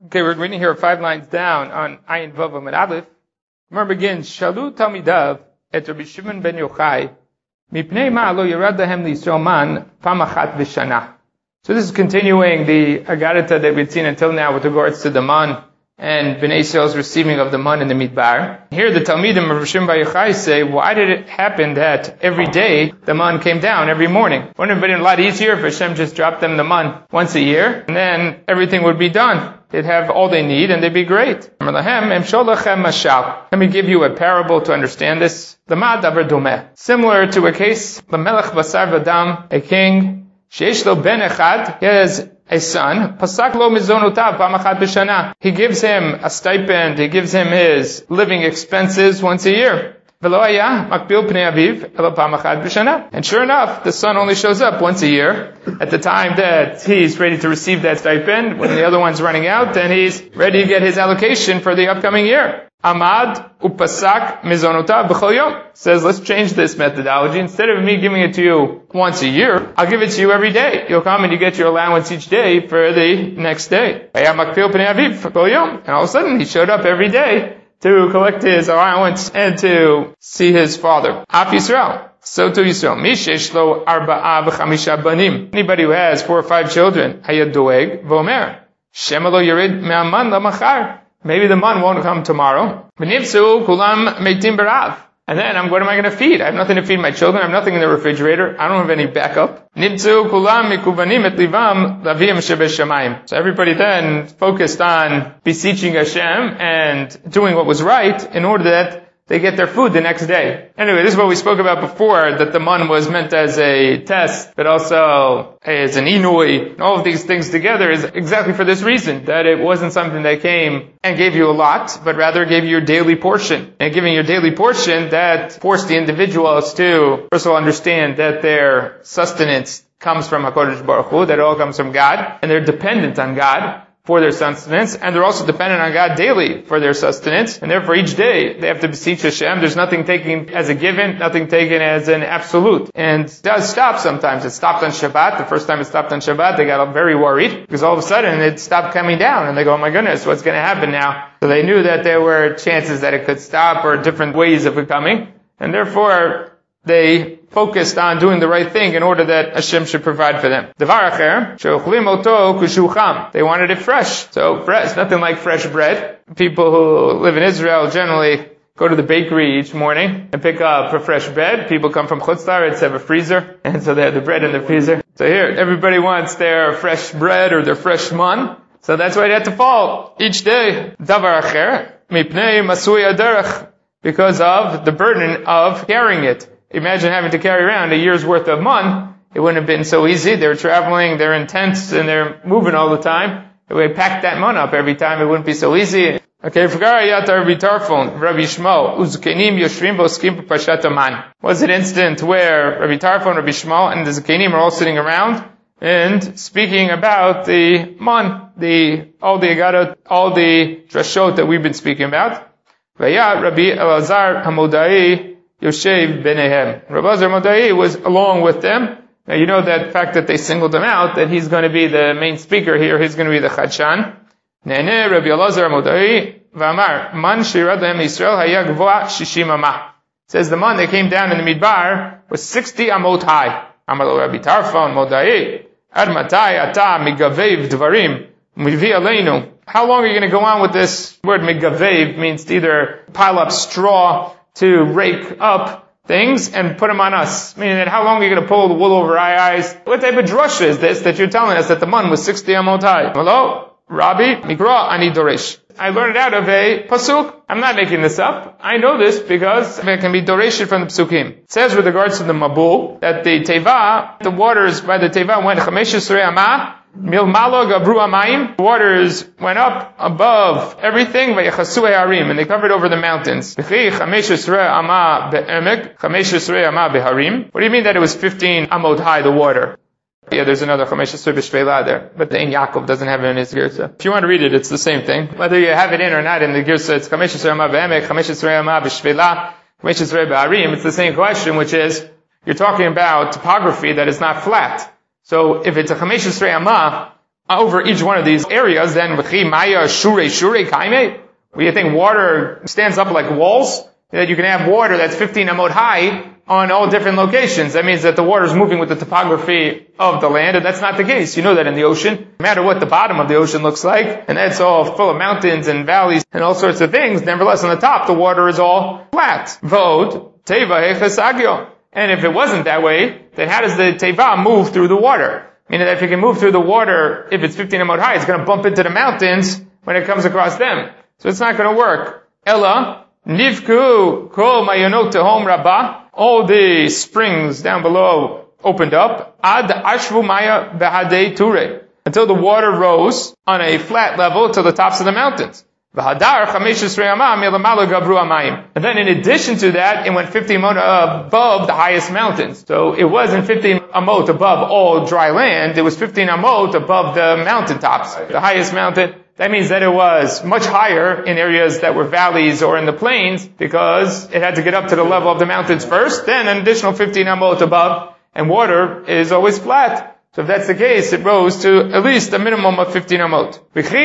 Okay, we're reading here 5 lines down on Ayin Vav Amud Aleph. Gemara begins, Shalu Talmidav et Rabbi Shimon ben Yochai mipnei ma lo yerad lahem liYisrael man pam achat b'shana. So this is continuing the Agarata that we've seen until now with regards to the man and Bnei Yisrael's receiving of the man in the Midbar. Here the Talmidim of Rabbi Shimon ben Yochai say, why did it happen that every day the man came down every morning? Wouldn't it have been a lot easier if Hashem just dropped them the man once a year and then everything would be done? They'd have all they need and they'd be great. Let me give you a parable to understand this. Similar to a case, the Melech Basar Vadam, a king, Sheish lo ben echad, he has a son, Pasak lo mizonotav pamachat b'shana. He gives him a stipend, he gives him his living expenses once a year. And sure enough, the son only shows up once a year. At the time that he's ready to receive that stipend, when the other one's running out, then he's ready to get his allocation for the upcoming year. Amad upasak mizonotav b'chol yom says, let's change this methodology. Instead of me giving it to you once a year, I'll give it to you every day. You'll come and you get your allowance each day for the next day. And all of a sudden, he showed up every day to collect his allowance and to see his father. Af Yisrael. So to Yisrael. Mishesh lo arba'a v'chamisha banim. Anybody who has 4 or 5 children, hayad doeg v'omer. Shema lo yerid me'aman lamachar. Maybe the man won't come tomorrow. V'nivtzu kulam meitim berav. And then, what am I going to feed? I have nothing to feed my children. I have nothing in the refrigerator. I don't have any backup. Nibtzu kulam mikuvanim et livam lavim shebeshamayim. So everybody then focused on beseeching Hashem and doing what was right in order that they get their food the next day. Anyway, this is what we spoke about before, that the man was meant as a test, but also as an inui. All of these things together is exactly for this reason, that it wasn't something that came and gave you a lot, but rather gave you your daily portion. And giving your daily portion, that forced the individuals to, first of all, understand that their sustenance comes from HaKadosh Baruch Hu, that it all comes from God, and they're dependent on God for their sustenance, and they're also dependent on God daily for their sustenance, and therefore each day they have to beseech Hashem. There's nothing taken as a given, nothing taken as an absolute. And it does stop sometimes. It stopped on Shabbat. The first time it stopped on Shabbat, they got very worried, because all of a sudden it stopped coming down, and they go, oh my goodness, what's going to happen now? So they knew that there were chances that it could stop, or different ways of it coming, and therefore they focused on doing the right thing in order that Hashem should provide for them. Devar acher, she'ochlim oto kushu cham. They wanted it fresh. So fresh, nothing like fresh bread. People who live in Israel generally go to the bakery each morning and pick up a fresh bread. People come from Chutz La'aretz, have a freezer, and so they have the bread in the freezer. So here, everybody wants their fresh bread or their fresh man. So that's why it had to fall each day. Davar acher, mipnei masui aderech, because of the burden of carrying it. Imagine having to carry around a year's worth of man. It wouldn't have been so easy. They're traveling, they're in tents, and they're moving all the time. If we packed that man up every time, it wouldn't be so easy. Okay, Rabbi Tarfon, Rabbi Shmuel, Uzkenim Yoshvim Voskim Pashat Aman. Was an incident where Rabbi Tarfon, Rabbi Shmuel, and the Zakenim are all sitting around and speaking about the man, all the drashot that we've been speaking about. Vayat Rabbi Elazar Hamodai Yoshev Benehem. Rabbi Elazar Modai was along with them. Now you know that fact that they singled him out, that he's going to be the main speaker here, he's going to be the Chadshan. Nene Rabbi Elazar Modai V'amar Man Shirad Lehem Yisrael Haya Gvoa Shishim Amah. Says the man that came down in the Midbar was 60 amot high. Amar lo Rabbi Tarfon Modai Ad Matai Ata Migavev Dvarim Mivi Aleinu. How long are you going to go on with this word? Migavev means to either pile up straw to rake up things and put them on us. Meaning that how long are you going to pull the wool over our eyes? What type of drasha is this that you're telling us that the man was 60 amot high? Hello? Rabbi, Mikra Ani Doresh. I learned it out of a pasuk. I'm not making this up. I know this because it can be doresh from the psukim. It says with regards to the Mabul, that the Teva, the waters by the Teva went Chamesh Yisrei Amah, Milmalo Gabru Amayim. The waters went up above everything, Vayachasu Harim, and they covered over the mountains. What do you mean that it was 15 amot high, the water? Yeah, there's another Chamesh Yisrei B'Shvela there, but the Ein Yaakov doesn't have it in his Girsa. If you want to read it, it's the same thing. Whether you have it in or not in the Girsa, it's Chamesh Yisrei Amah Be'emek, Chamesh Yisrei Amah B'Shvela, Chamesh Yisrei B'Harim. It's the same question, which is, you're talking about topography that is not flat. So if it's a Chamesh Yisrei Amah, over each one of these areas, then maya shure kaime, where you think water stands up like walls, that you can have water that's 15 amot high on all different locations. That means that the water is moving with the topography of the land, and that's not the case. You know that in the ocean, no matter what the bottom of the ocean looks like, and that's all full of mountains and valleys and all sorts of things, nevertheless on the top the water is all flat. Vod, teva hechasagyo. And if it wasn't that way, then how does the teva move through the water? Meaning that if it can move through the water, if it's 15 amot high, it's going to bump into the mountains when it comes across them. So it's not going to work. Ella, nivku kol mayonot tehom rabba. All the springs down below opened up. Ad ashvu maya behadei ture. Until the water rose on a flat level to the tops of the mountains. V'hadar chameshes re'amah milamalo gabru amayim. And then in addition to that, it went 50 amot above the highest mountains. So it wasn't 50 amot above all dry land. It was 15 amot above the mountaintops, the highest mountain. That means that it was much higher in areas that were valleys or in the plains, because it had to get up to the level of the mountains first, then an additional 15 amot above, and water is always flat. So if that's the case, it rose to at least a minimum of 15 amot.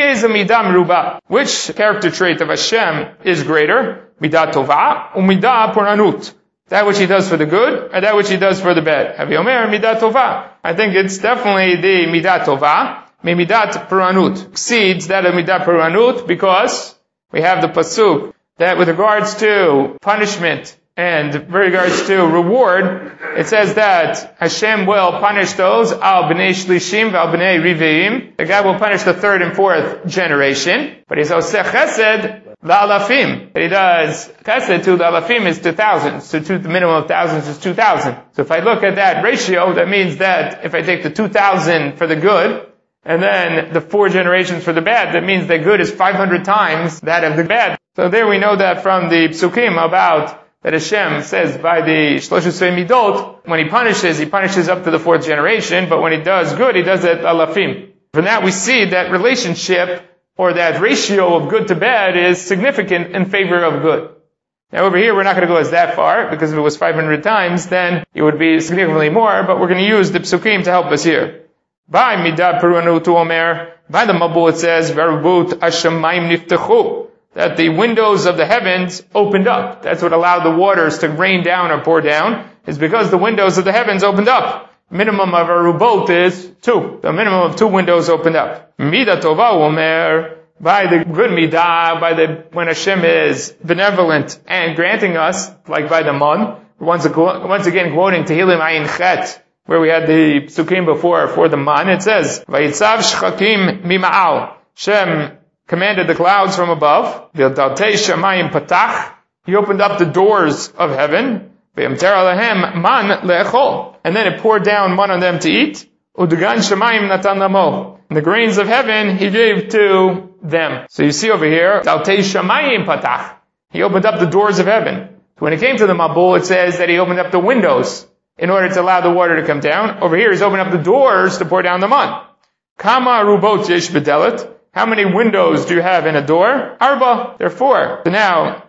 Which character trait of Hashem is greater? Midah tova umidah poranut. That which he does for the good, or that which he does for the bad? Havi omer midah tova. I think it's definitely the midah tova. Midat Puranut exceeds that of Midat Puranut, because we have the pasuk that with regards to punishment and with regards to reward, it says that Hashem will punish those al b'nei shlishim v'al b'nei riveim. The God will punish the third and fourth generation, but he's oseh chesed v'alafim. That he does chesed to the alafim is 2,000. So the minimum of thousands is 2,000. So if I look at that ratio, that means that if I take the 2,000 for the good, and then the 4 generations for the bad, that means that good is 500 times that of the bad. So there we know that from the psukim about that Hashem says by the Shlosh Esrei Midot, when he punishes up to the 4th generation, but when he does good, he does it alafim. From that we see that relationship, or that ratio of good to bad, is significant in favor of good. Now over here we're not going to go as that far, because if it was 500 times, then it would be significantly more, but we're going to use the psukim to help us here. By Midat Puranut Omer, by the Mabul it says, Verubut Hashemayim niftechu, that the windows of the heavens opened up. That's what allowed the waters to rain down or pour down, is because the windows of the heavens opened up. Minimum of a rubot is 2. The minimum of 2 windows opened up. Midat Tova Omer, by the good midah, when Hashem is benevolent and granting us, like by the man, once again quoting Tehillim Ayin Chet, where we had the psukim before for the man, it says, Vayitzav shchakim mima'al. Shem commanded the clouds from above. V'yadaltei shamayim patach. He opened up the doors of heaven. V'yamter alahem man le'echol. And then it poured down man on them to eat. U'dugan shamayim natan lamo. And the grains of heaven he gave to them. So you see over here, Daltei shamayim patach. He opened up the doors of heaven. So when it came to the Mabul, it says that he opened up the windows in order to allow the water to come down. Over here, he's opened up the doors to pour down the man. Kama rubot yesh bedelet. How many windows do you have in a door? Arba. There are 4. So now,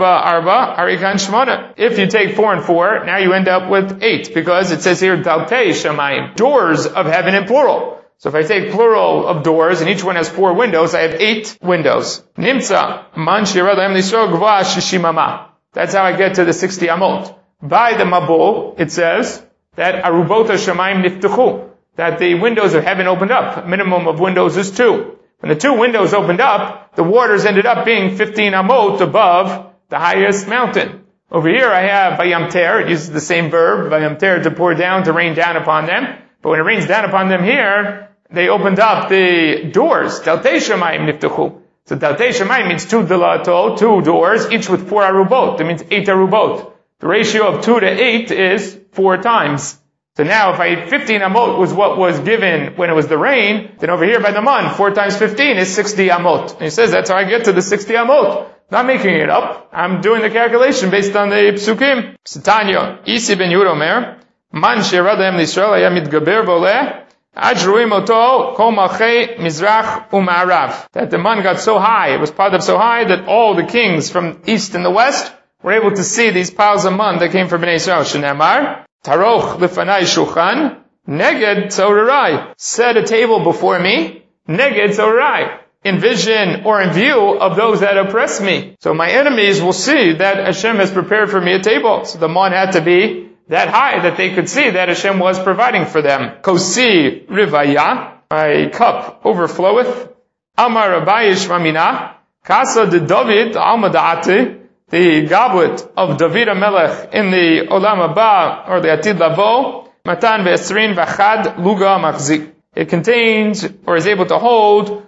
arba, harikan shmona. If you take 4 and 4, now you end up with 8, because it says here, daltei shamayim. Doors of heaven in plural. So if I take plural of doors, and each one has 4 windows, I have 8 windows. Nimtza, man shirad em lisro gva shishimama. That's how I get to the 60 amot. By the Mabul, it says that Arubot Hashemayim niftechu, that the windows of heaven opened up. Minimum of windows is 2. When the 2 windows opened up, the waters ended up being 15 amot above the highest mountain. Over here I have Vayamter, it uses the same verb, Vayamter, to pour down, to rain down upon them. But when it rains down upon them here, they opened up the doors. Daltei Shamayim niftechu. So Daltei Shamayim means 2 dilato, 2 doors, each with 4 arubot. That means 8 arubot. The ratio of 2 to 8 is 4 times. So now if 15 amot was what was given when it was the rain, then over here by the man, 4 times 15 is 60 amot. And he says that's how I get to the 60 amot. Not making it up. I'm doing the calculation based on the psukim. Tanya, Isi ben Yuromer, man sheradem l'Yisrael haya mitgaber voleh, ajruim oto kol malchei mizrach u'ma'arav. That the man got so high, it was piled up so high that all the kings from east and the west were able to see these piles of man that came from Bnei Yisrael. Shenamar, Taroch lefanai shulchan, Neged Tzorarai. Set a table before me. Neged Tzorarai. In vision or in view of those that oppress me. So my enemies will see that Hashem has prepared for me a table. So the man had to be that high that they could see that Hashem was providing for them. Kosi Rivaya. My cup overfloweth. Amar Abayish Ramina. Kasa de David Almadati. The goblet of David HaMelech in the Olam Haba, or the Atid Lavo. Matan ve'esrin v'achad luga machzik. It contains, or is able to hold,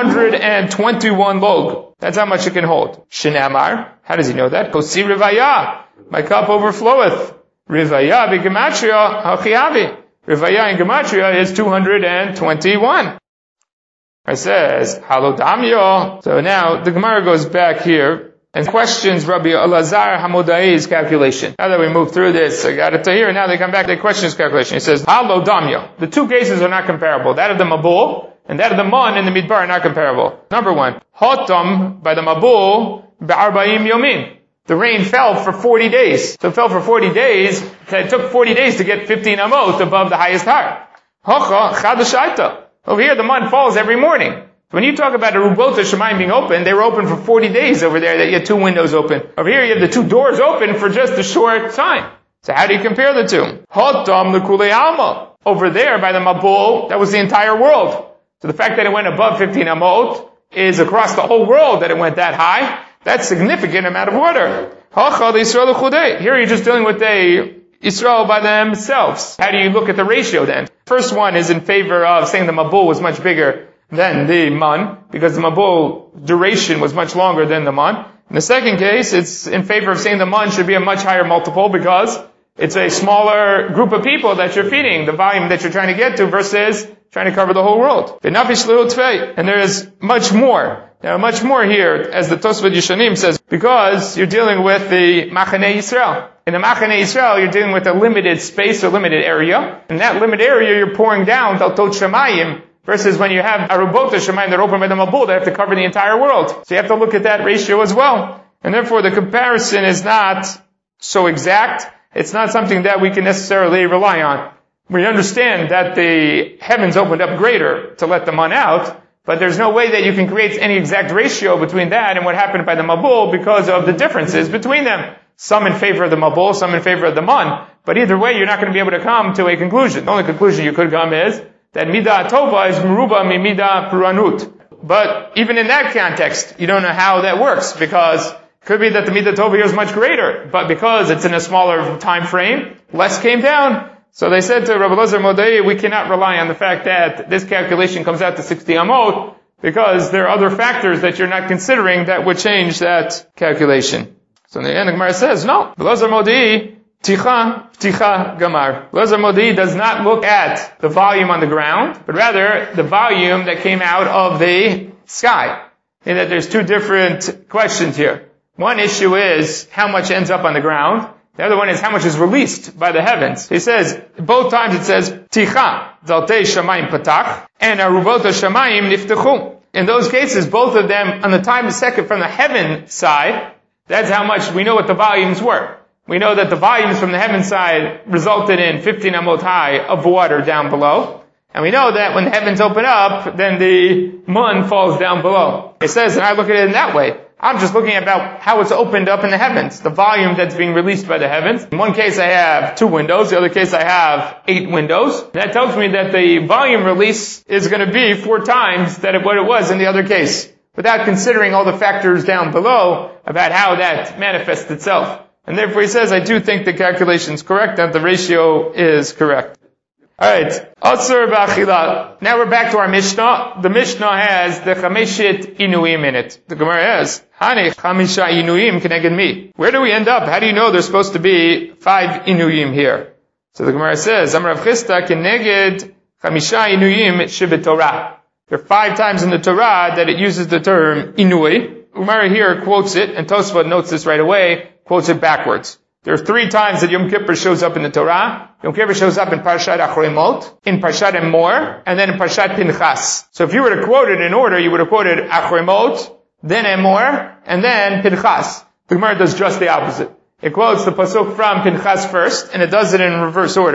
221 log. That's how much it can hold. Shinamar. How does he know that? Kosi Rivaya. My cup overfloweth. Rivaya b'gematria hachiavi. Rivaya in gematria is 221. It says, halodamyo. So now the Gemara goes back here and questions Rabbi Elazar Hamodai's calculation. Now that we move through this, I got it to here, and now they come back, they question his calculation. He says, halodamyo. The two cases are not comparable. That of the Mabul and that of the Mon in the Midbar are not comparable. Number one, hotam by the Mabul be'arba'im yomin. The rain fell for 40 days. So it fell for 40 days. It took 40 days to get 15 amot above the highest height. Hocha chadashaita. Over here, the mud falls every morning. When you talk about a Rubota Shemayim being open, they were open for 40 days over there, that you had two windows open. Over here, you have the two doors open for just a short time. So how do you compare the two? Hotam l'kulei alma. Over there, by the Mabul, that was the entire world. So the fact that it went above 15 amot is across the whole world that it went that high. That's a significant amount of water. Here you're just dealing with Israel by themselves. How do you look at the ratio then? First one is in favor of saying the Mabul was much bigger than the Man, because the Mabul duration was much longer than the Man. In the second case, it's in favor of saying the Man should be a much higher multiple because it's a smaller group of people that you're feeding, the volume that you're trying to get to versus trying to cover the whole world. And there is much more. Now, much more here, as the Tosfot Yishanim says, because you're dealing with the Machaneh Yisrael. In the Machaneh Yisrael, you're dealing with a limited space or limited area. In that limited area, you're pouring down Daltot Shemayim, versus when you have Arubot Shemayim that are open by the Mabul, they have to cover the entire world. So you have to look at that ratio as well. And therefore, the comparison is not so exact. It's not something that we can necessarily rely on. We understand that the heavens opened up greater to let the man out, but there's no way that you can create any exact ratio between that and what happened by the Mabul because of the differences between them. Some in favor of the Mabul, some in favor of the Man. But either way, you're not going to be able to come to a conclusion. The only conclusion you could come is that Midah Tova is Meruba mi Midah Puranut. But even in that context, you don't know how that works, because it could be that the Midah Tova here is much greater, but because it's in a smaller time frame, less came down. So they said to Rabbi Elazar Modai, we cannot rely on the fact that this calculation comes out to 60 amot, because there are other factors that you're not considering that would change that calculation. So in the end, the Gemara says, no, Rabbi Elazar Modai, Pticha Gamar. Elazar Modai does not look at the volume on the ground, but rather the volume that came out of the sky. And that there's two different questions here. One issue is how much ends up on the ground. The other one is how much is released by the heavens. He says, both times it says, Ticha, Zaltei Shamayim Patach, and Aruvot Shamayim Niftechu. In those cases, both of them, on the time second from the heaven side, that's how much we know what the volumes were. We know that the volumes from the heaven side resulted in 15 amot high of water down below. And we know that when the heavens open up, then the mun falls down below. It says, and I look at it in that way. I'm just looking about how it's opened up in the heavens, the volume that's being released by the heavens. In one case I have 2 windows, the other case I have 8 windows. That tells me that the volume release is going to be 4 times that what it was in the other case, without considering all the factors down below about how that manifests itself. And therefore he says, I do think the calculation is correct, that the ratio is correct. Alright, Asur B'Achila. Now we're back to our Mishnah. The Mishnah has the Chameshit Inuim in it. The Gemara has, Hani Chamisha Inuim Keneged Mi. Where do we end up? How do you know there's supposed to be 5 Inuim here? So the Gemara says, Amar Rav Chisda Keneged Chamisha Inuim Shebet Torah. There are 5 times in the Torah that it uses the term Inui. Gemara here quotes it, and Tosfot notes this right away, quotes it backwards. There are 3 times that Yom Kippur shows up in the Torah. Yom Kippur shows up in Parshat Achremot, in Parshat Emor, and then in Parshat Pinchas. So if you were to quote it in order, you would have quoted Achremot, then Emor, and then Pinchas. The Gemara does just the opposite. It quotes the pasuk from Pinchas first, and it does it in reverse order.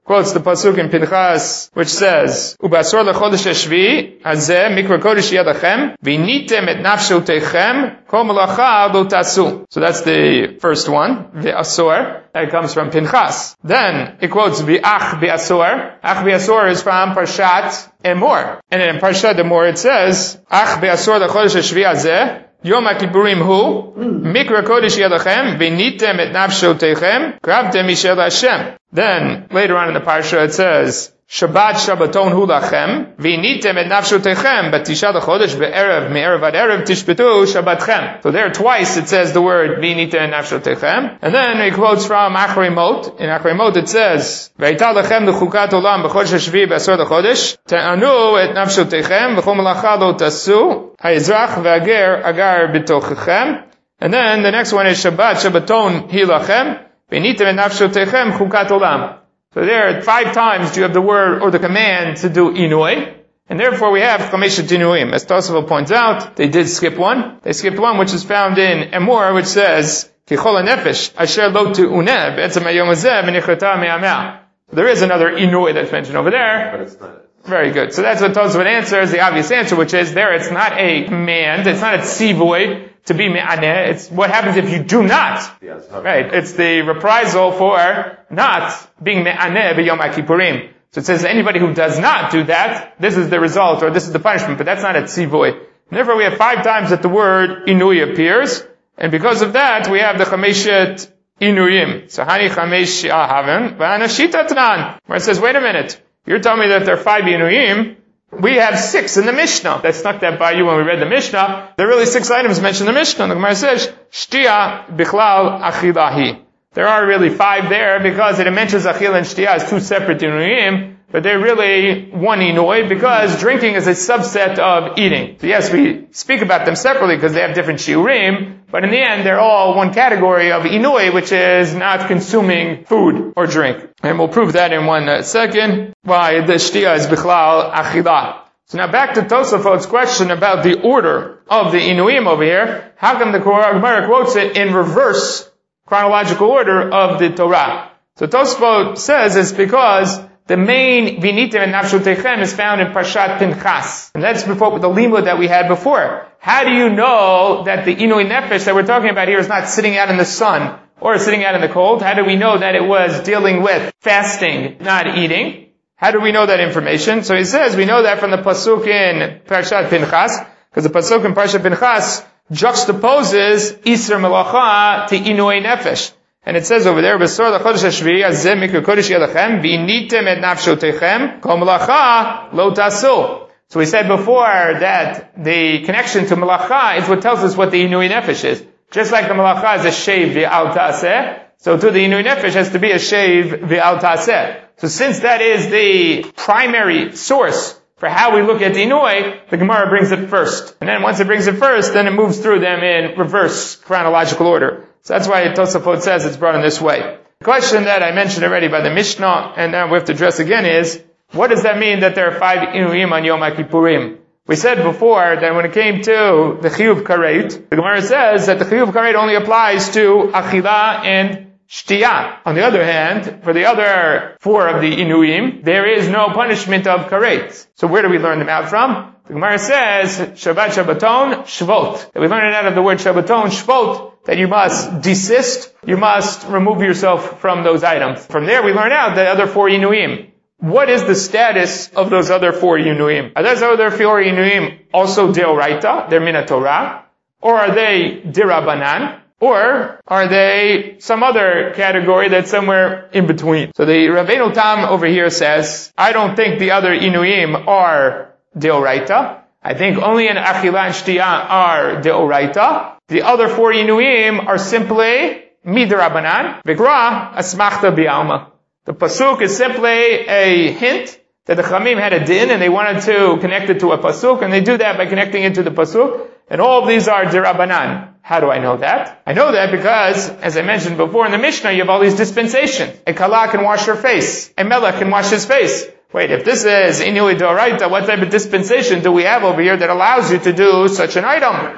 quotes the pasuk in Pinchas, which says, "Ubasor lechodesh hashvi hazeh mikra kodesh yadachem v'nitem et nafshotechem kol malacha lo tasu." So that's the first one, v'asor. That comes from Pinchas. Then it quotes v'ach v'asor. Ach v'asor is from Parshat Emor, and in Parshat Emor it says, "Ach v'asor lechodesh hashvi hazeh." Yom HaKippurim hu, Mikra Kodesh Yadachem, V'nitem et Nafshotechem, Kravtem Mishel Hashem. Then, later on in the Parsha it says, Shabbat Shabbaton hu lachem, V'nitem et Nafshotechem, B'tisha l'chodesh be'erev, me'erev ad erev, Tishbetu Shabbatchem. So there twice it says the word, V'nitem et Nafshotechem. And then it quotes from Achrei Mot. In Achrei Mot it says, V'ayta lechem l'chukat olam, B'chodesh hashvi b'asor l'chodesh, Te'anu et Nafshotechem, V'chol malacha lo tasu, Ha'ezrach ve'ager agar b'tochechem. And then the next one is Shabbat Shabbaton hilachem, V'nitem et Nafshotechem chukat olam. So there 5 times you have the word or the command to do inui, and therefore we have chameshet inuim. As Tosafot points out, they did skip one. They skipped one which is found in Emor, which says Kichol nefesh asher lo tu'uneh be'etzem hayom hazeh v'nichrata me'ameh. There is another inui that's mentioned over there. But it's not. Very good. So that's what Tosafot answers, the obvious answer, which is there it's not a command, it's not a tzivoy to be me'aneh, it's what happens if you do not. Yes, Right, it's the reprisal for not being me'aneh b'yom HaKippurim. So it says anybody who does not do that, this is the result, or this is the punishment, but that's not a tzivoy. And therefore we have 5 times that the word inui appears, and because of that we have the chameshet inuyim. So hani chamesh ahaven, v'anashita tanan. Where it says, wait a minute, you're telling me that there are 5 inuyim, we have 6 in the Mishnah. That snuck that by you when we read the Mishnah. There are really 6 items mentioned in the Mishnah. The Gemara says, Shtia bichlal achilahi. There are really 5 there because it mentions achil and shtia as 2 separate inuyim, but they're really one inui because drinking is a subset of eating. So yes, we speak about them separately because they have different shiurim, but in the end they're all one category of inui, which is not consuming food or drink. And we'll prove that in 1 second, why the shtia is bichlal achilah. So now back to Tosafot's question about the order of the inuim over here. How come the Gemara quotes it in reverse chronological order of the Torah? So Tosafot says it's because the main V'nitem and Nafshotechem is found in Parshat Pinchas. And that's before the limud that we had before. How do you know that the Inui Nefesh that we're talking about here is not sitting out in the sun or sitting out in the cold? How do we know that it was dealing with fasting, not eating? How do we know that information? So he says we know that from the pasuk in Parshat Pinchas, because the pasuk in Parshat Pinchas juxtaposes Isra Melacha to Inui Nefesh. And it says over there, "Besor l'chodesh hashvi hazeh mikra kodesh yadachem v'nitem et nafshotechem kol malacha lo tasu." So we said before that the connection to malacha is what tells us what the inui nefesh is. Just like the malacha is a shave v'al taseh, so too the inui nefesh has to be a shave v'al taseh. So since that is the primary source for how we look at the inui, the Gemara brings it first. And then once it brings it first, then it moves through them in reverse chronological order. So that's why Tosafot says it's brought in this way. The question that I mentioned already by the Mishnah, and now we have to address again, is, what does that mean that there are 5 Inuyim on Yom HaKippurim? We said before that when it came to the Chiyuv Karet, the Gemara says that the Chiyuv Karet only applies to Achila and Shtiya. On the other hand, for the other 4 of the Inuyim, there is no punishment of Karet. So where do we learn them out from? The Gemara says, Shabbat Shabbaton Shvot. That we learn it out of the word Shabbaton Shvot, that you must desist, you must remove yourself from those items. From there we learn out the other 4 Inuyim. What is the status of those other 4 Inuyim? Are those other 4 Inuyim also Deoraita, they're Mina Torah? Or are they Dirabanan? Or are they some other category that's somewhere in between? So the Rabbeinu Tam over here says, I don't think the other Inuyim are Deoraita. I think only an Achila and Shtiya are Deoraita. The other 4 Inuyim are simply Midrabanan, Vikra, Asmachta Bialma. The Pasuk is simply a hint that the Chamim had a din and they wanted to connect it to a Pasuk, and they do that by connecting it to the Pasuk, and all of these are Dirabanan. How do I know that? I know that because, as I mentioned before in the Mishnah, you have all these dispensations. A Kala can wash her face. A Melech can wash his face. Wait, if this is Inui Doraita, what type of dispensation do we have over here that allows you to do such an item?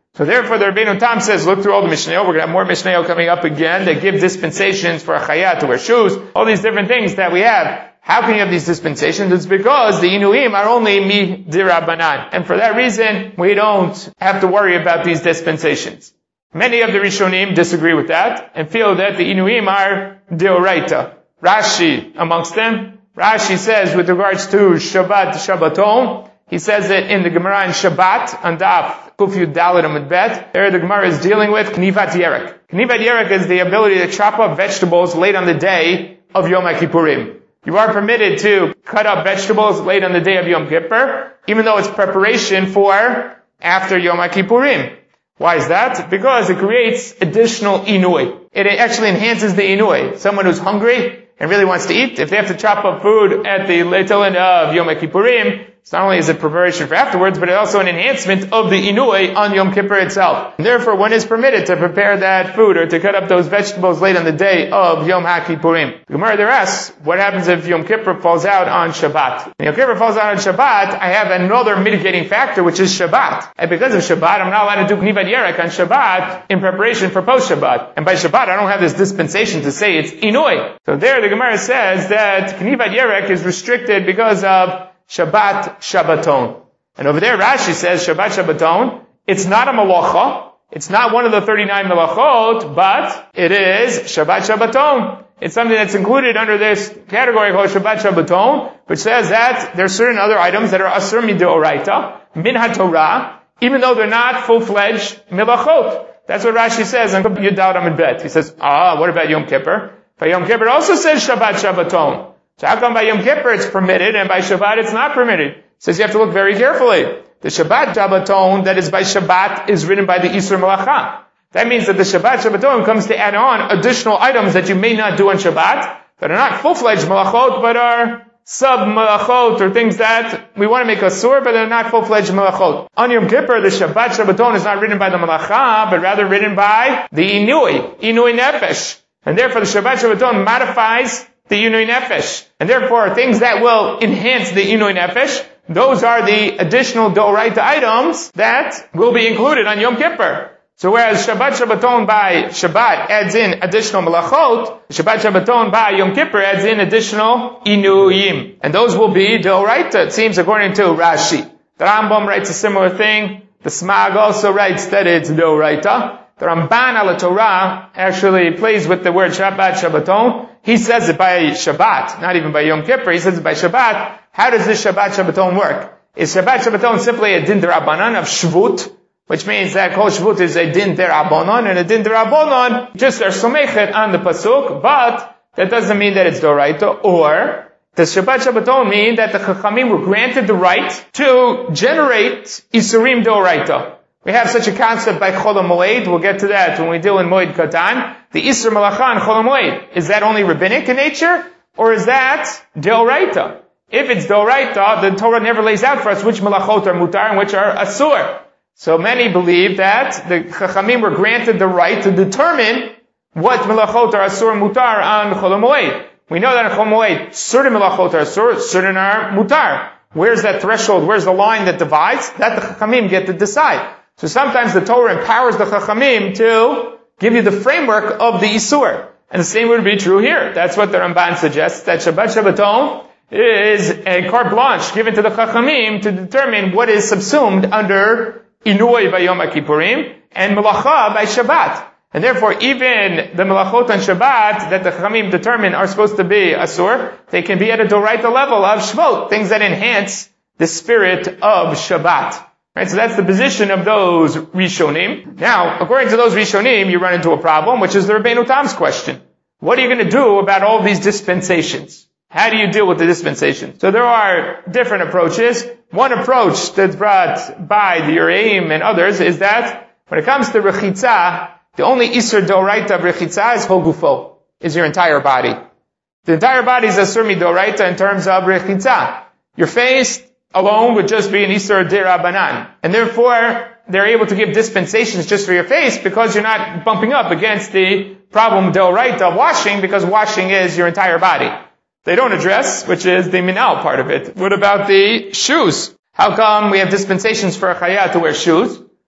So therefore the Rabbeinu Tam says, look through all the Mishnayot. We're going to have more Mishnayot coming up again that give dispensations for a chaya to wear shoes. All these different things that we have. How can you have these dispensations? It's because the Inuim are only mi dirabanan. And for that reason, we don't have to worry about these dispensations. Many of the Rishonim disagree with that and feel that the Inuim are deoraita. Rashi amongst them. Rashi says with regards to Shabbat, Shabbaton, he says that in the Gemara in Shabbat, on Daf, Kuf Yud Dalet Amud Bet, there the Gemara is dealing with Knivat Yerek. Knivat Yerek is the ability to chop up vegetables late on the day of Yom HaKippurim. You are permitted to cut up vegetables late on the day of Yom Kippur, even though it's preparation for after Yom HaKippurim. Why is that? Because it creates additional inui. It actually enhances the inui. Someone who's hungry and really wants to eat, if they have to chop up food at the Leitel end of Yom HaKippurim, it's not only is it preparation for afterwards, but it's also an enhancement of the inui on Yom Kippur itself. And therefore, one is permitted to prepare that food or to cut up those vegetables late on the day of Yom HaKippurim. The Gemara there asks, what happens if Yom Kippur falls out on Shabbat? When Yom Kippur falls out on Shabbat, I have another mitigating factor, which is Shabbat. And because of Shabbat, I'm not allowed to do Knivat Yerek on Shabbat in preparation for post-Shabbat. And by Shabbat, I don't have this dispensation to say it's inui. So there the Gemara says that Knivat Yerek is restricted because of Shabbat Shabbaton. And over there Rashi says Shabbat Shabbaton, it's not a malacha, it's not one of the 39 malachot, but it is Shabbat Shabbaton. It's something that's included under this category called Shabbat Shabbaton, which says that there are certain other items that are asur midoraita, min haTorah, even though they're not full-fledged milachot. That's what Rashi says on Yud Dalet Amud Bet. He says, what about Yom Kippur? But Yom Kippur also says Shabbat Shabbaton. So how come by Yom Kippur it's permitted and by Shabbat it's not permitted? It says you have to look very carefully. The Shabbat Shabbaton that is by Shabbat is written by the Isur Malacha. That means that the Shabbat Shabbaton comes to add on additional items that you may not do on Shabbat that are not full-fledged malachot but are sub-malachot or things that we want to make asur but they're not full-fledged malachot. On Yom Kippur the Shabbat Shabbaton is not written by the Malacha but rather written by the Inui Nefesh. And therefore the Shabbat Shabbaton modifies the Inui Nefesh. And therefore, things that will enhance the Inui Nefesh, those are the additional Doraita items that will be included on Yom Kippur. So whereas Shabbat Shabbaton by Shabbat adds in additional Melachot, Shabbat Shabbaton by Yom Kippur adds in additional Inuyim. And those will be Doraita, it seems, according to Rashi. The Rambam writes a similar thing. The Smag also writes that it's Doraita. The Ramban al Torah actually plays with the word Shabbat Shabbaton. He says it by Shabbat, not even by Yom Kippur. He says it by Shabbat. How does this Shabbat Shabbaton work? Is Shabbat Shabbaton simply a din derabanan of Shvut, which means that Kol Shvut is a din derabanan, and a din derabanan just are somechet on the pasuk, but that doesn't mean that it's doraita. Or does Shabbat Shabbaton mean that the Chachamim were granted the right to generate Isurim doraita? We have such a concept by Chol HaMoed. We'll get to that when we deal in Moed Katan. The Isur Malacha and Chol HaMoed. Is that only rabbinic in nature? Or is that Deoraita? If it's Deoraita, the Torah never lays out for us which Malachot are Mutar and which are Asur. So many believe that the Chachamim were granted the right to determine what Malachot are Asur and Mutar on Chol HaMoed. We know that in Chol HaMoed, certain Malachot are Asur, certain are Mutar. Where's that threshold? Where's the line that divides? That the Chachamim get to decide. So sometimes the Torah empowers the Chachamim to give you the framework of the Isur. And the same would be true here. That's what the Ramban suggests, that Shabbat Shabbaton is a carte blanche given to the Chachamim to determine what is subsumed under Inui by Yom HaKippurim and Melacha by Shabbat. And therefore, even the Melachot on Shabbat that the Chachamim determine are supposed to be Asur, they can be at a Doraita level of Shvot, things that enhance the spirit of Shabbat. Right, so that's the position of those Rishonim. Now, according to those Rishonim, you run into a problem, which is the Rabbeinu Tam's question. What are you going to do about all these dispensations? How do you deal with the dispensations? So there are different approaches. One approach that's brought by the Uraim and others is that when it comes to Rechitza, the only Isur Doraita of Rechitza is Kol Gufo, is your entire body. The entire body is Asur Midoraita in terms of Rechitza. Your face alone would just be an Isur Derabanan. And therefore, they're able to give dispensations just for your face because you're not bumping up against the problem Deoraita of washing, because washing is your entire body. They don't address, which is the Minal part of it. What about the shoes? How come we have dispensations for a Chaya to wear shoes?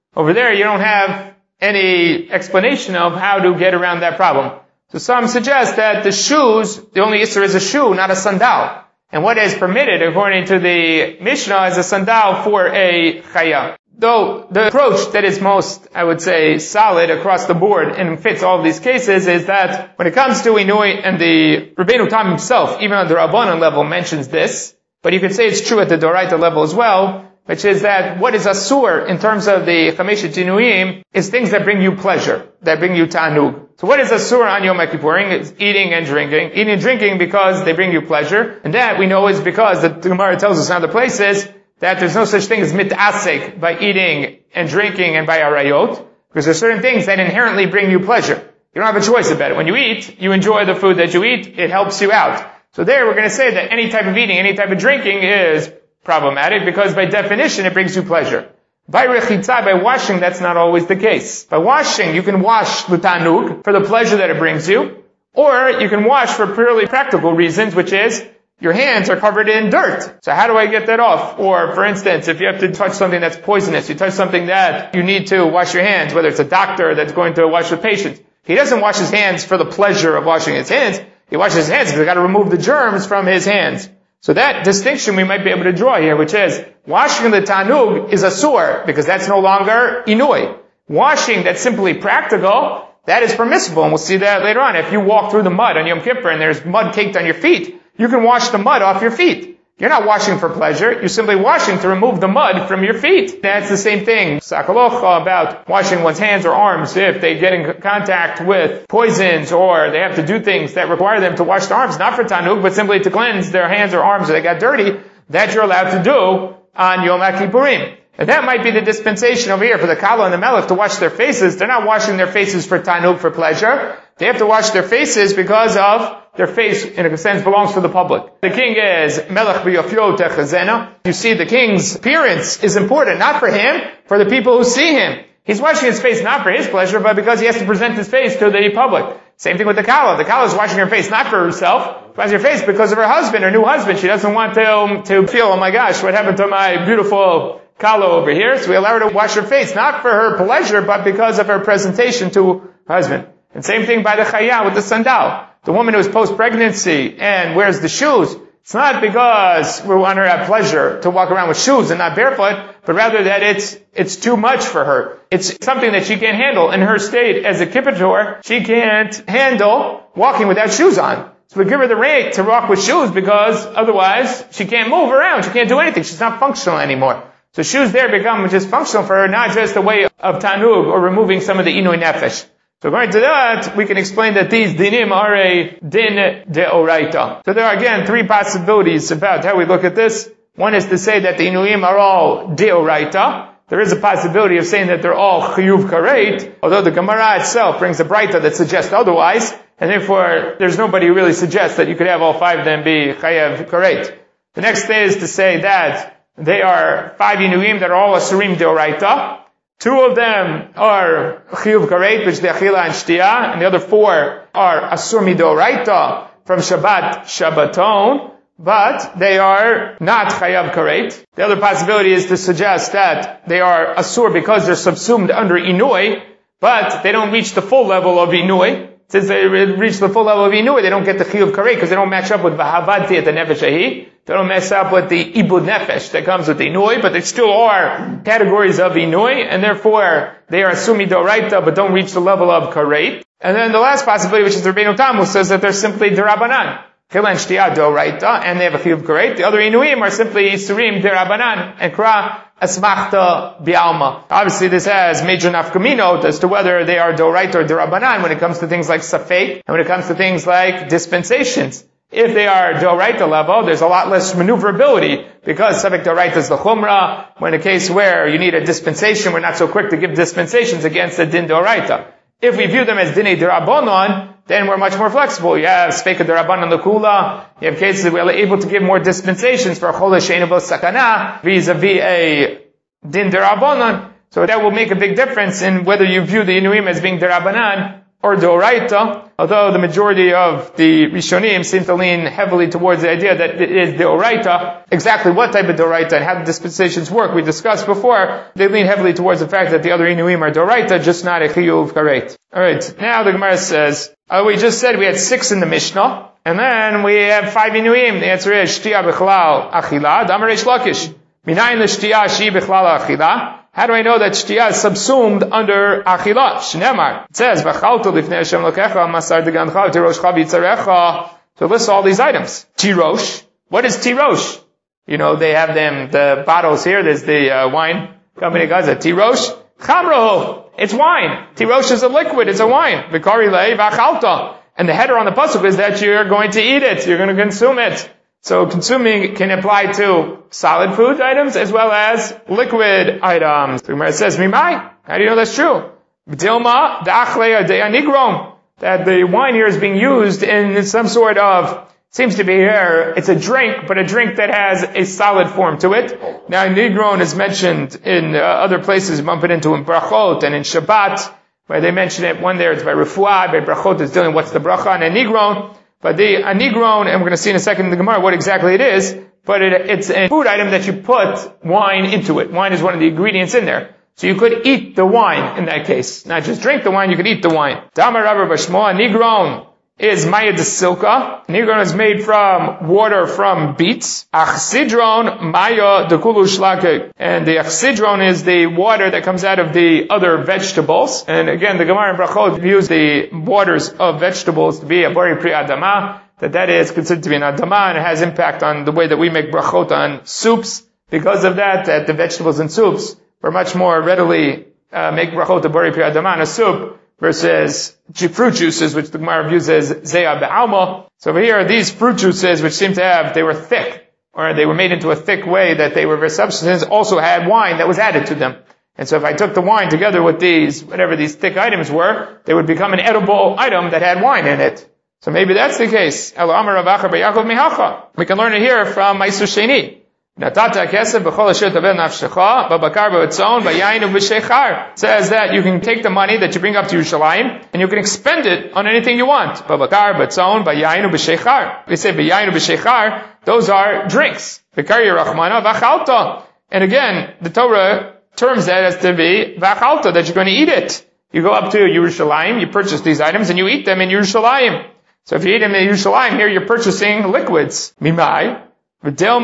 Over there, you don't have any explanation of how to get around that problem. So some suggest that the shoes, the only issur is a shoe, not a sandal. And what is permitted, according to the Mishnah, is a sandal for a chaya. Though the approach that is most, I would say, solid across the board and fits all of these cases is that when it comes to Inui, and the Rabbeinu Tam himself, even on the Rabbanan level, mentions this, but you could say it's true at the Doraita level as well, which is that what is asur in terms of the Chameshet Inuyim is things that bring you pleasure, that bring you ta'anug. So what is asur on Yom Kippurim? It's eating and drinking. Eating and drinking because they bring you pleasure. And that we know is because the Gemara tells us in other places that there's no such thing as mit'asek by eating and drinking and by arayot, because there's certain things that inherently bring you pleasure. You don't have a choice about it. When you eat, you enjoy the food that you eat, it helps you out. So there we're going to say that any type of eating, any type of drinking is problematic because by definition it brings you pleasure. By rechitza, by washing, that's not always the case. By washing, you can wash l'tanug for the pleasure that it brings you, or you can wash for purely practical reasons, which is your hands are covered in dirt. So how do I get that off? Or, for instance, if you have to touch something that's poisonous, you touch something that you need to wash your hands, whether it's a doctor that's going to wash the patient. He doesn't wash his hands for the pleasure of washing his hands. He washes his hands because he's got to remove the germs from his hands. So that distinction we might be able to draw here, which is washing the tanug is asur because that's no longer inui. Washing that's simply practical, that is permissible, and we'll see that later on. If you walk through the mud on Yom Kippur and there's mud caked on your feet, you can wash the mud off your feet. You're not washing for pleasure. You're simply washing to remove the mud from your feet. That's the same thing. Sakalocha about washing one's hands or arms if they get in contact with poisons or they have to do things that require them to wash their arms, not for tanug, but simply to cleanse their hands or arms if they got dirty, that you're allowed to do on Yom Kippurim. And that might be the dispensation over here for the Kala and the Melech to wash their faces. They're not washing their faces for tanug, for pleasure. They have to wash their faces because of their face, in a sense, belongs to the public. The king is Melech b'yofyo techazena. You see, the king's appearance is important, not for him, for the people who see him. He's washing his face not for his pleasure, but because he has to present his face to the public. Same thing with the Kala. The Kala is washing her face not for herself, washing her face because of her husband, her new husband. She doesn't want to feel, oh my gosh, what happened to my beautiful Kala over here? So we allow her to wash her face, not for her pleasure, but because of her presentation to her husband. And same thing by the Chaya with the sandal. The woman who is post-pregnancy and wears the shoes, it's not because we want her to have pleasure to walk around with shoes and not barefoot, but rather that it's too much for her. It's something that she can't handle. In her state as a kippator, she can't handle walking without shoes on. So we give her the right to walk with shoes because otherwise she can't move around. She can't do anything. She's not functional anymore. So shoes there become just functional for her, not just a way of tanug or removing some of the inui nefesh. So according to that, we can explain that these dinim are a din deoraita. So there are again three possibilities about how we look at this. One is to say that the inuyim are all deoraita. There is a possibility of saying that they're all chiyuv karet, although the Gemara itself brings a braita that suggests otherwise, and therefore there's nobody who really suggests that you could have all five of them be chayav karet. The next thing is to say that they are five inuyim that are all asurim deoraita. Two of them are chiyuv karet, which is the achila and shtia, and the other four are asur midoraita from Shabbat Shabbaton, but they are not chayav karet. The other possibility is to suggest that they are asur because they're subsumed under inui, but they don't reach the full level of inui. Since they reach the full level of inui, they don't get the chiyuv karet because they don't match up with v'havadti at the nefesh ahi. They don't mess up with the ibud nefesh that comes with the inui, but they still are categories of inui, and therefore they are asumi doraita, but don't reach the level of karet. And then the last possibility, which is the Rabbeinu Tam, says that they're simply derabanan. Chila and shtia doraita, and they have a chiyuv karet. The other inuim are simply isurim derabanan, and kra asmachta bialma. Obviously this has major nafkaminot as to whether they are doraita or derabanan when it comes to things like safek, and when it comes to things like dispensations. If they are doraita level, there's a lot less maneuverability because safek doraita is the chumrah. When in a case where you need a dispensation, we're not so quick to give dispensations against the din doraita. If we view them as dinei derabanan, then we're much more flexible. You have Speika Derabanan L'Kula. You have cases that we're able to give more dispensations for Chol She'einu Bo Sakana vis-a-vis a Din Derabanan. So that will make a big difference in whether you view the Inuim as being Derabanan or Deoraita, although the majority of the Rishonim seem to lean heavily towards the idea that it is Deoraita. Exactly what type of Deoraita and how the dispensations work, we discussed before. They lean heavily towards the fact that the other Inuim are Deoraita, just not a Chiyuv Karet. Alright, now the Gemara says, we just said we had 6 in the Mishnah, and then we have 5 Inuim. The answer is, Shtiya Bichlal Achila, Damar Reish Lakish. Minayin l'Shtiya Shi Bichlal Achila. How do I know that Shtiya is subsumed under Achila? Shnemar. It says, V'chaltu lifnei Hashem Lokecha, Masar degancha, Tiroshcha v'yitzarecha. So it lists all these items. Tirosh. What is Tirosh? You know, they have them, the bottles here, there's the wine company Gaza. Tirosh. Chamroho. It's wine. Tirosh is a liquid, it's a wine. V'kari lei v'chalta. And the header on the pasuk is that you're going to eat it, you're going to consume it. So consuming can apply to solid food items as well as liquid items. The Gemara says, Mimai? How do you know that's true? B'dilma da'achlei de'anigrom. That the wine here is being used in some sort of, seems to be here, it's a drink, but a drink that has a solid form to it. Now, nigron is mentioned in other places, bump it into in brachot and in Shabbat, where they mention it. One there, it's by refuah, by brachot is dealing what's the bracha, and a nigron. But the anigron, and we're going to see in a second in the Gemara what exactly it is, but it's a food item that you put wine into it. Wine is one of the ingredients in there. So you could eat the wine in that case. Not just drink the wine, you could eat the wine. Damar Rabba Bashmoa, nigron is maya de silka. Nigron is made from water from beets. Achsidron maya de kulu shlake. And the achsidron is the water that comes out of the other vegetables. And again, the Gemara in Brachot views the waters of vegetables to be a bari pri adama, that is considered to be an adama, and it has impact on the way that we make brachot on soups. Because of that the vegetables and soups were much more readily make brachot a bari pri adama in a soup, versus fruit juices, which the Gemara views as zeya be'alma. So over here, these fruit juices, which seem to have, they were thick, or they were made into a thick way that they were very substance, also had wine that was added to them. And so if I took the wine together with these, whatever these thick items were, they would become an edible item that had wine in it. So maybe that's the case. We can learn it here from Ma'aser Sheni. Says that you can take the money that you bring up to Yerushalayim and you can expend it on anything you want. We say those are drinks. And again, the Torah terms that as to be v'achalta, that you're going to eat it. You go up to Yerushalayim, you purchase these items, and you eat them in Yerushalayim. So if you eat them in Yerushalayim, here you're purchasing liquids. Mimai. Again,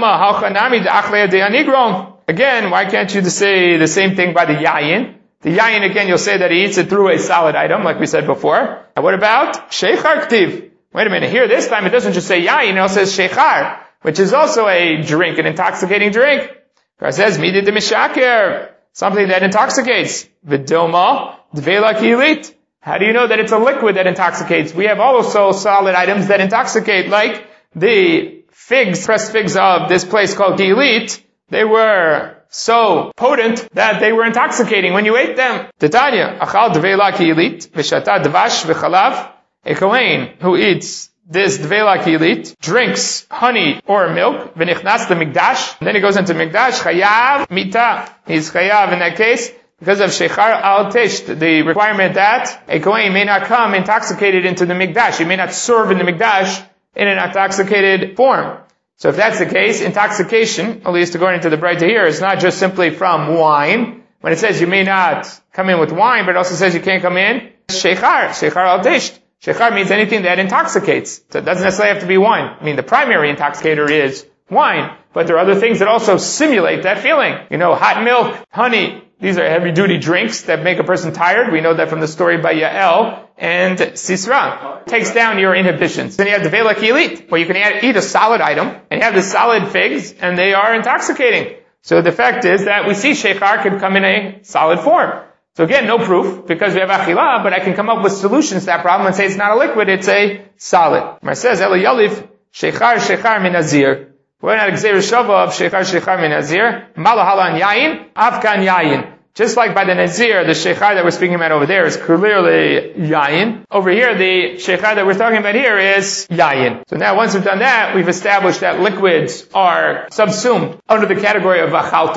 why can't you say the same thing by the yayin? The yayin, again, you'll say that he eats it through a solid item, like we said before. And what about sheikhar ktiv? Wait a minute, here this time it doesn't just say yayin, it also says sheikhar, which is also a drink, an intoxicating drink. It says midid de mishaker, something that intoxicates. V'dilma dvela kilit. How do you know that it's a liquid that intoxicates? We have also solid items that intoxicate, like the pressed figs of this place called Gilit. They were so potent that they were intoxicating when you ate them. Titania, achal dveila Gilit, v'shata dvash v'chalav. A Kohen who eats this dveila Gilit drinks honey or milk, v'nichnas the mikdash. Then he goes into mikdash, chayav mita. He's chayav in that case because of sheikhar al tisht, the requirement that a Kohen may not come intoxicated into the mikdash. He may not serve in the mikdash in an intoxicated form. So if that's the case, intoxication, at least according to the Braita here, is not just simply from wine. When it says you may not come in with wine, but it also says you can't come in sheikhar al tisht. Sheikhar means anything that intoxicates. So it doesn't necessarily have to be wine. I mean, the primary intoxicator is wine, but there are other things that also simulate that feeling. You know, hot milk, honey. These are heavy-duty drinks that make a person tired. We know that from the story by Yael and Sisra. It takes down your inhibitions. Then you have the Vela Kilit, where you can eat a solid item, and you have the solid figs, and they are intoxicating. So the fact is that we see sheikhar can come in a solid form. So again, no proof, because we have Achilah, but I can come up with solutions to that problem and say it's not a liquid, it's a solid. It says, Ela Yalif, sheikhar min nazir. We're not Gzeir Shava of sheikhar min nazir. Malahalan yayin, afkan yayin. Just like by the nazir, the sheikhar that we're speaking about over there is clearly yayin. Over here, the sheikhar that we're talking about here is yayin. So now once we've done that, we've established that liquids are subsumed under the category of vachalta.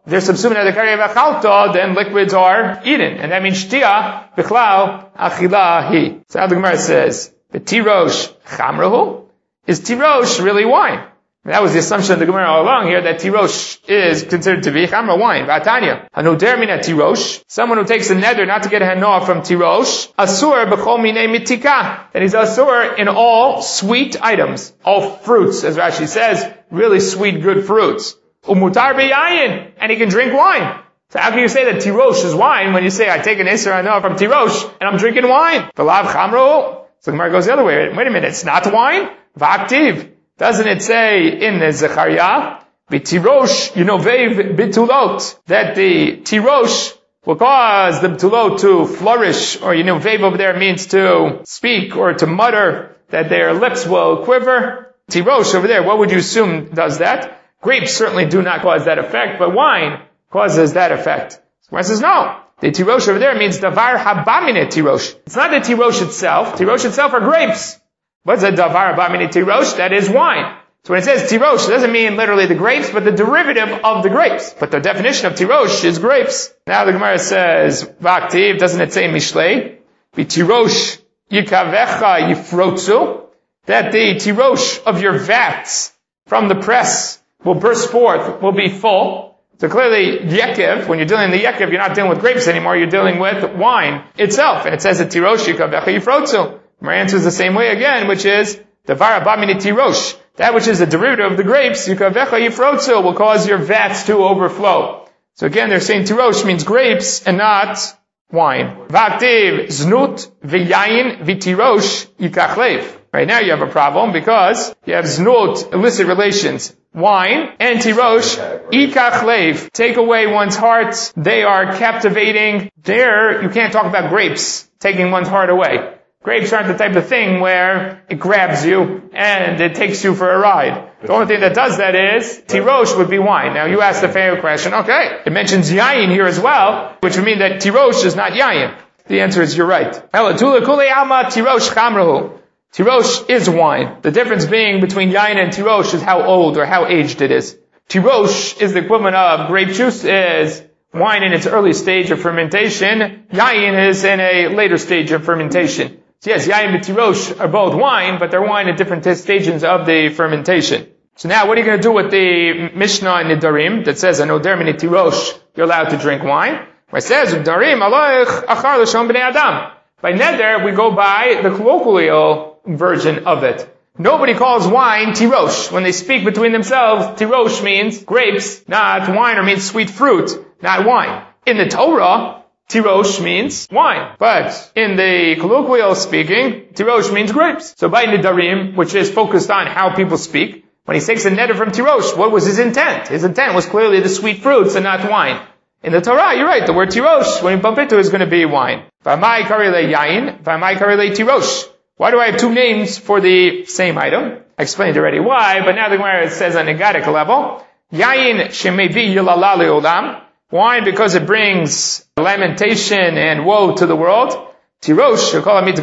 if they're subsumed at the karei v'achalto, then liquids are eaten. And that means shtia, b'chlal, achila hi. So how the Gemara says, the tirosh chamrahu? Is tirosh really wine? That was the assumption of the Gemara all along here, that tirosh is considered to be chamra, wine. V'atanya, hanuder mina tirosh, someone who takes a neder not to get a hanoah from tirosh, asur b'chol minei mitika, and he's asur in all sweet items, all fruits, as Rashi says, really sweet, good fruits. Umutar b'yayin, and he can drink wine. So how can you say that tirosh is wine when you say, I take an iser hanoah from tirosh, and I'm drinking wine? V'lav chamra. So the Gemara goes the other way. Wait a minute, it's not wine? V'aktiv. Doesn't it say in the Zechariah, B'tirosh yinovev bitulot, that the tirosh will cause the bitulot to flourish, or yinovev over there means to speak or to mutter, that their lips will quiver. Tirosh over there, what would you assume does that? Grapes certainly do not cause that effect, but wine causes that effect. So one says no. The tirosh over there means davar habamine tirosh. It's not the tirosh itself. Tirosh itself are grapes. What's a davar habamine tirosh? That is wine. So when it says tirosh, it doesn't mean literally the grapes, but the derivative of the grapes. But the definition of tirosh is grapes. Now the Gemara says, Vaktiv, doesn't it say in Mishlei? Tirosh yikavecha yifrotzu, that the tirosh of your vats from the press will burst forth, will be full. So clearly, yekev, when you're dealing in the yekev, you're not dealing with grapes anymore, you're dealing with wine itself. And it says that tirosh yikavecha yifrotzu. My answer is the same way again, which is davar habamine tirosh. That which is a derivative of the grapes, yikavecha yifrotzu, will cause your vats to overflow. So again, they're saying tirosh means grapes and not wine. V'aktiv znut v'yayin v'tirosh yikachlev. Right now you have a problem because you have znut, illicit relations, wine, and tirosh, yikachlev, take away one's heart. They are captivating. There, you can't talk about grapes taking one's heart away. Grapes aren't the type of thing where it grabs you and it takes you for a ride. The only thing that does that is, tirosh would be wine. Now you asked the fair question, okay, it mentions yayin here as well, which would mean that tirosh is not yayin. The answer is you're right. Tirosh chamrahu. Tirosh is wine. The difference being between yayin and tirosh is how old or how aged it is. Tirosh is the equivalent of grape juice is wine in its early stage of fermentation. Yayin is in a later stage of fermentation. So yes, yayin and tirosh are both wine, but they're wine at different stages of the fermentation. So now what are you going to do with the Mishnah in Nidarim that says, Anoder min tirosh, you're allowed to drink wine? Where it says, Nidarim aloich achar l'shon b'nei adam. By neder, we go by the colloquial version of it. Nobody calls wine tirosh. When they speak between themselves, tirosh means grapes, not wine, or means sweet fruit, not wine. In the Torah, tirosh means wine. But in the colloquial speaking, tirosh means grapes. So by Nidarim, which is focused on how people speak, when he takes a neder from tirosh, what was his intent? His intent was clearly the sweet fruits and not wine. In the Torah, you're right, the word tirosh, when you bump into it, is going to be wine. V'amai karile yayin, v'amai karile tirosh. Why do I have two names for the same item? I explained already why, but now the Gemara says on a Negadic level, yayin shemevi yilala le'olam, wine because it brings lamentation and woe to the world. Tirosh,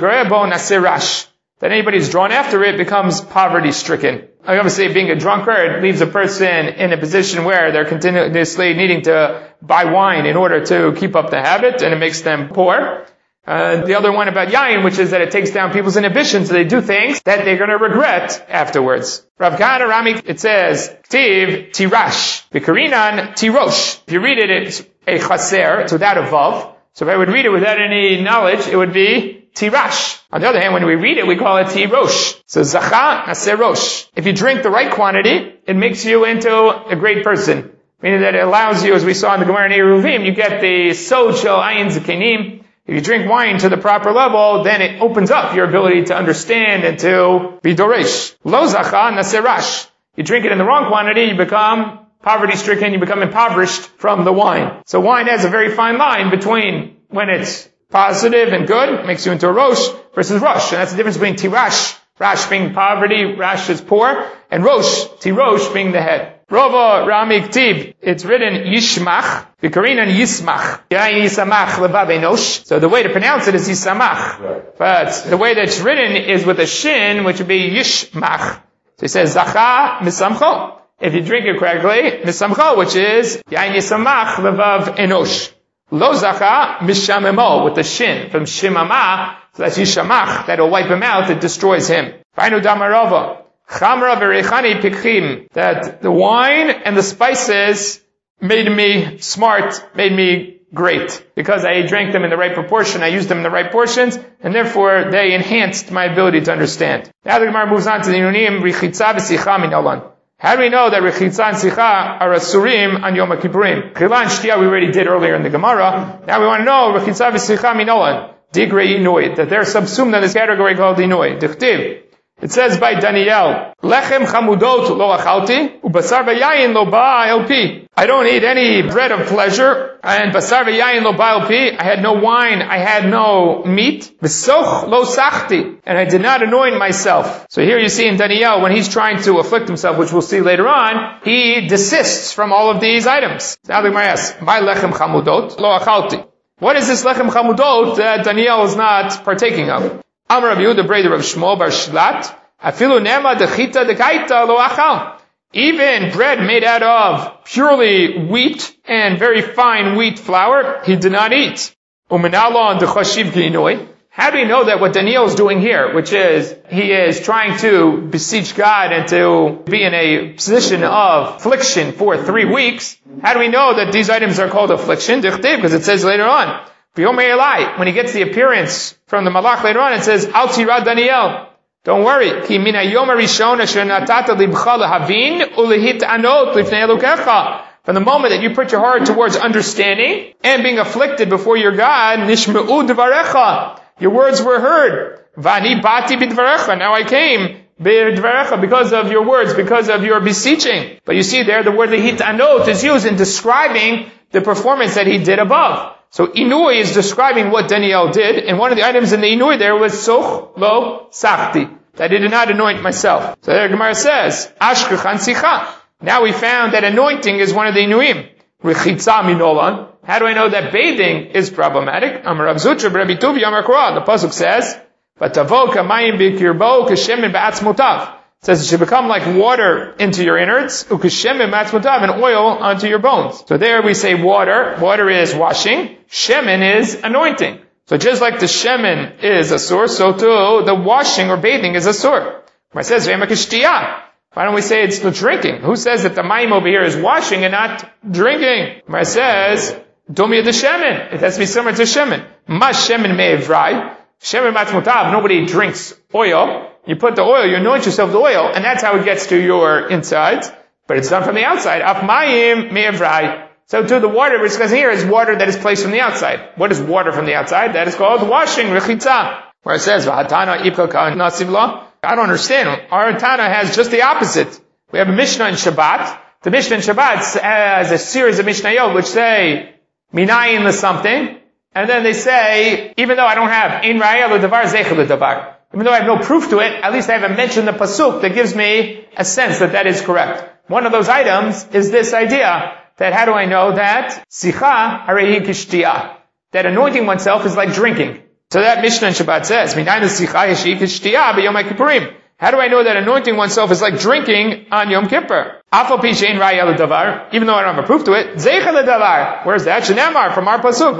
that anybody who's drawn after it becomes poverty-stricken. I obviously, being a drunkard leaves a person in a position where they're continuously needing to buy wine in order to keep up the habit, and it makes them poor. The other one about yayin, which is that it takes down people's inhibitions, so they do things that they're going to regret afterwards. Rav Kahana Rami, it says, Ktiv tirash, b'karinan tirosh. If you read it, it's a chaser, it's without a vav. So if I would read it without any knowledge, it would be tirash. On the other hand, when we read it, we call it tirosh. So zacha naserosh. If you drink the right quantity, it makes you into a great person. Meaning that it allows you, as we saw in the Gemara in Eruvim, you get the sod shel ayin zekenim. If you drink wine to the proper level, then it opens up your ability to understand and to be doresh. Lo zacha naserash. You drink it in the wrong quantity, you become poverty-stricken, you become impoverished from the wine. So wine has a very fine line between when it's positive and good, makes you into a rosh, versus rosh. And that's the difference between tirash, rash being poverty, rash is poor, and rosh, tirosh being the head. Rova Rami Ktib, it's written Yishmach, Vikarinan Yismach, Yain Yisamach Levav Enosh. So the way to pronounce it is Yisamach. Right. But the way that it's written is with a shin, which would be Yishmach. So he says, Zacha Misamcho. if you drink it correctly, misamcha, which is yain yisamach levav enosh. Lo zacha mishamemo, with the shin from shimama, so that's yishamach, that'll wipe him out, it destroys him. Vainu damarova, chamra v'reichani pikchim, that the wine and the spices made me smart, made me great, because I drank them in the right proportion, I used them in the right portions, and therefore they enhanced my ability to understand. Now the Gemara moves on to the Inunim, Rechitza v'sicha min olan. How do we know that Rechitza and Sicha are Asurim on Yom Kippurim? Chila and Shtia we already did earlier in the Gemara. Now we want to know Rechitza v'sicha min olan. Digrei inui, that they're subsumed in this category called inui. Dichtiv. It says by Daniel, Lechem chamudot lo achalti, ubasar v'yayin lo ba'al pi. I don't eat any bread of pleasure, and basar v'yayin lo ba'al pi. I had no wine, I had no meat. V'soch lo sachti, and I did not anoint myself. So here you see in Daniel, when he's trying to afflict himself, which we'll see later on, he desists from all of these items. Now the Gemara asks, my lechem chamudot lo achalti. What is this lechem chamudot that Daniel is not partaking of? Amar Rav Yehuda brother of Shmuel bar Shlat, afilu nema dechita dekaita lo achal. Even bread made out of purely wheat and very fine wheat flour, he did not eat. Umenalo and dechashiv kinoi. How do we know that what Daniel is doing here, which is, he is trying to beseech God and to be in a position of affliction for 3 weeks, how do we know that these items are called affliction? Because it says later on, when he gets the appearance from the Malach later on, it says, Al tira Daniel. Don't worry. Ki min hayom harishon asher natata libcha lehavin ulehit'anot lifnei Elokecha. From the moment that you put your heart towards understanding and being afflicted before your God, nishme'u dvarecha. Your words were heard. Vani bati bidvarecha. Now I came bidvarecha because of your words, because of your beseeching. But you see there, the word lehit'anot is used in describing the performance that he did above. So Inui is describing what Daniel did, and one of the items in the Inui there was Soch Lo Sachti, that I did not anoint myself. So there Gemara says, Ashkechan Sicha. Now we found that anointing is one of the Inuim. Rechitza minolan. How do I know that bathing is problematic? Amar Rav Zutra b'Rabbi Tuvi Amar Korah. The pasuk says, Vatavo kamayim b'kirbo kashemin ba'atzmotav. It says it should become like water into your innards, ukashemin ba'atzmotav, and oil onto your bones. So there we say water. Water is washing. Shemin is anointing. So just like the shemin is a source, so too the washing or bathing is a source. It says, why don't we say it's the drinking? Who says that the mayim over here is washing and not drinking? It says, Domi the shemin. It has to be similar to shemin. Ma shemin me'evrai. Shemin matzmotav. Nobody drinks oil. You put the oil, you anoint yourself with oil, and that's how it gets to your insides. But it's done from the outside. Af mayim me'evrai. So too the water we're discussing here is water that is placed from the outside. What is water from the outside? That is called washing, rechitza. Where it says, V'hatana ipka nasivla. I don't understand. Our Tana has just the opposite. We have a Mishnah in Shabbat. The Mishnah in Shabbat has a series of Mishnayot which say, Minayin the something, and then they say, even though I don't have in Raya l'davar zeichel l'davar, even though I have no proof to it, at least I have mentioned the pasuk that gives me a sense that that is correct. One of those items is this idea that how do I know that sicha harehi kishtiyah, that anointing oneself is like drinking. So that Mishnah in Shabbat says, how do I know that anointing oneself is like drinking on Yom Kippur? Even though I don't have a proof to it. Where's that? Shenemar, from our pasuk.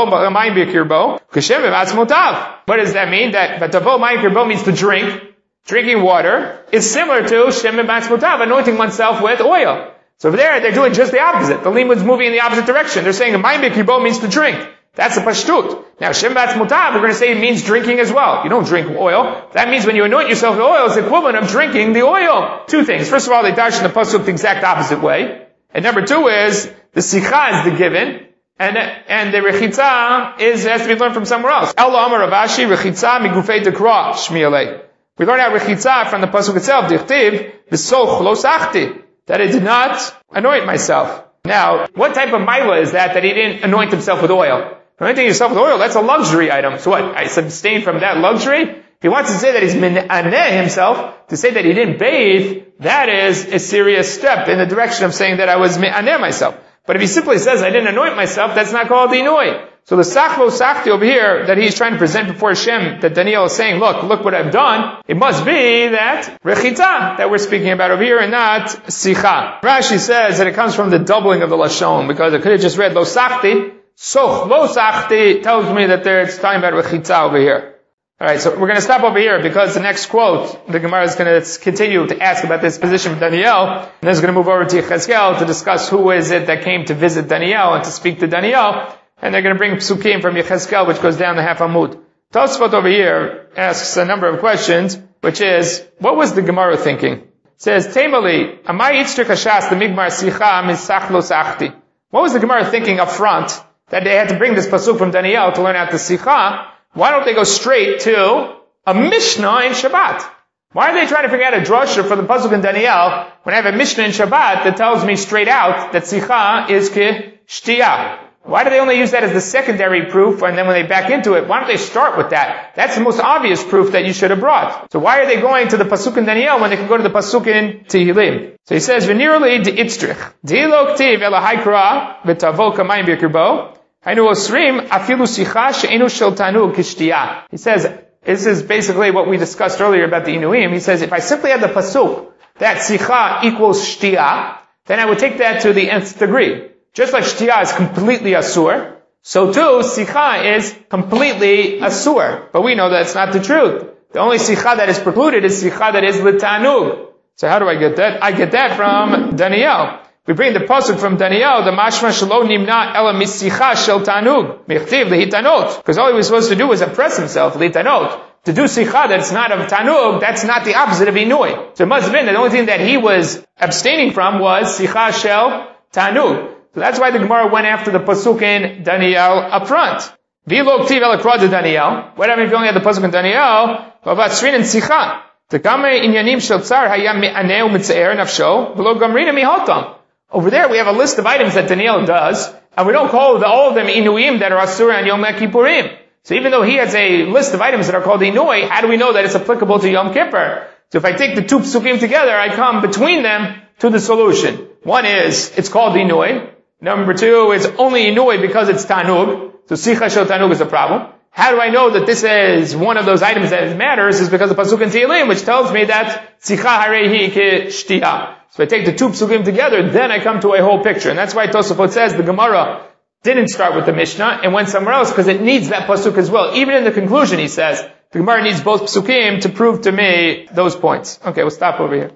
What does that mean? That means to drink. Drinking water is similar to Shem Batzmotav, anointing oneself with oil. So over there, they're doing just the opposite. The limud's moving in the opposite direction. They're saying Mayim B'Kirbo means to drink. That's a pashtut. Now, Shem Batzmotav, we're going to say it means drinking as well. You don't drink oil. That means when you anoint yourself with oil, it's the equivalent of drinking the oil. Two things. First of all, they dash in the pasuk the exact opposite way. And number two is, the sikha is the given, and the rechitza has to be learned from somewhere else. El Amar Ravashi, rechitza migufei dekra, shmi'alei. We learn out rechitza from the pasuk itself, dichtiv, v'soch lo sachti, that I did not anoint myself. Now, what type of maila is that he didn't anoint himself with oil? Anointing yourself with oil, that's a luxury item. So what? I abstain from that luxury? If he wants to say that he's min'aneh himself, to say that he didn't bathe, that is a serious step in the direction of saying that I was min'aneh myself. But if he simply says, I didn't anoint myself, that's not called inui. So the sachlo sachti over here that he's trying to present before Hashem, that Daniel is saying, look what I've done, it must be that rechita that we're speaking about over here and not sicha. Rashi says that it comes from the doubling of the lashon, because it could have just read lo sachti. So lo sachti tells me that it's talking about rechita over here. Alright, so we're going to stop over here because the next quote, the Gemara is going to continue to ask about this position of Daniel, and then it's going to move over to Yechezkel to discuss who is it that came to visit Daniel and to speak to Daniel, and they're going to bring psukim from Yechezkel, which goes down the half Amud. Tosfot over here asks a number of questions, which is, what was the Gemara thinking? It says, Temali, Amai Yitzchak Hashas, the Migmar Sicha, Misach Lo Sachti. What was the Gemara thinking up front, that they had to bring this pasuk from Daniel to learn out the Sicha? Why don't they go straight to a Mishnah in Shabbat? Why are they trying to figure out a drasha for the pasuk in Daniel when I have a Mishnah in Shabbat that tells me straight out that Sicha is ki shtiyah? Why do they only use that as the secondary proof, and then when they back into it, why don't they start with that? That's the most obvious proof that you should have brought. So why are they going to the pasuk in Daniel when they can go to the pasuk in Tehillim? So he says, V'nirli de'itztrich, de'ilo k'tiv ela haikra v'tavo kamayim b'kirbo, hainu osrim afilu sicha she'enu shel tanug kishtiyah. He says, this is basically what we discussed earlier about the Inuim. He says, if I simply had the pasuk that sicha equals shtiyah, then I would take that to the nth degree. Just like shtiyah is completely asur, so too sicha is completely asur. But we know that's not the truth. The only sicha that is precluded is sicha that is l'tanug. So how do I get that? I get that from Daniel. We bring the pasuk from Daniel, the mashma shelo nimna ela misicha shel tanug, michtiv lehitanot. Because all he was supposed to do was oppress himself, lehitanot. To do sicha that's not of tanug, that's not the opposite of inui. So it must have been that the only thing that he was abstaining from was sicha shel tanug. So that's why the Gemara went after the pasuk in Daniel up front. V'lo ktiv ela krod de Daniel. What happened if you only had the pasuk in Daniel? Vavat srin and sicha. Tekame inyanim shel tsar hayam me'aneu mitze'er nafsho v'lo gamrina mihotam. Over there we have a list of items that Daniel does, and we don't call all of them inuim that are asura and Yom Kippurim. So even though he has a list of items that are called inui, how do we know that it's applicable to Yom Kippur? So if I take the two psukim together, I come between them to the solution. One is, it's called inui. Number two, it's only inui because it's tanug. So sicha shel tanug is a problem. How do I know that this is one of those items that matters? Is because the pasuk in Tehillim, which tells me that sicha harehi ki shtiyah. So I take the two psukim together, then I come to a whole picture. And that's why Tosafot says the Gemara didn't start with the Mishnah and went somewhere else, because it needs that pasuk as well. Even in the conclusion, he says, the Gemara needs both psukim to prove to me those points. Okay, we'll stop over here.